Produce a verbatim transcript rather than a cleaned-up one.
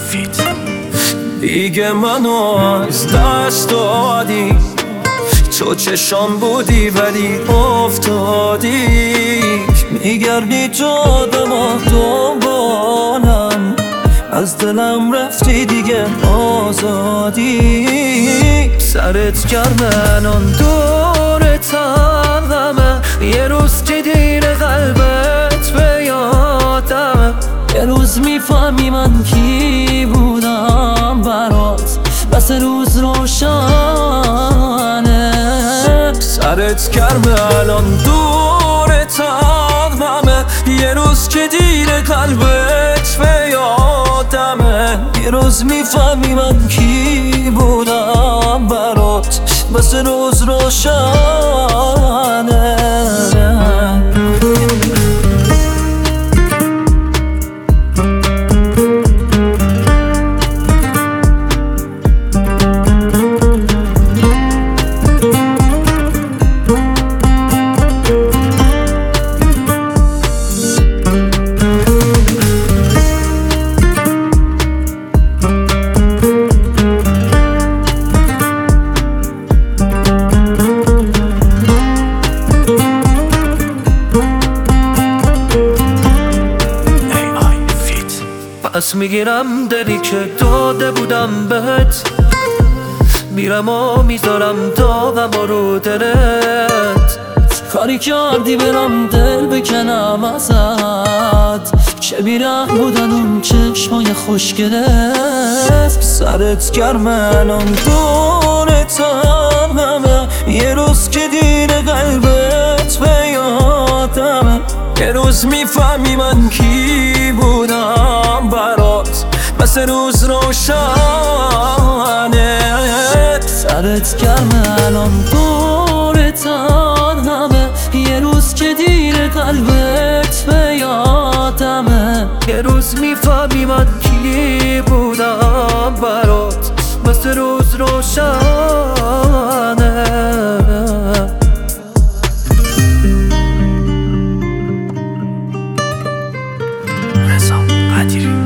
دیگه منو از دست دادی، تو چشام بودی ولی افتادی. میگردی تو آدم ها دنبالم، از دلم رفتی دیگه آزادی. سرت گرمه آن دور تنمه، یه روز که دیر قلبت به یادمه. یه روز میفهمی من کی بودم برات، بس روز روشنه. سرت گرمه الان دور تنمه، یه روز که دیر قلبت به یادمه. یه روز میفهمی من کی بودم برات، بس روز روشنه. پس میگیرم دلی که داده بودم بهت، میرم و میذارم داغم رو دلت. کاری کردی برم دل بکنم ازت، چه بیره بودن اون چشمای خوشگلت. سرت گرمه الان دور تنمه، یه روز که دیر قلبت به یادمه. یه روز میفهمی من کی بودم برات، بس روز روشنه. سرت گرمه الان دور تنمه، یه روز که دیر قلبت به یادمه. یه روز میفهمی من کی بودم برات، بس روز روشنه. رضا قدیری.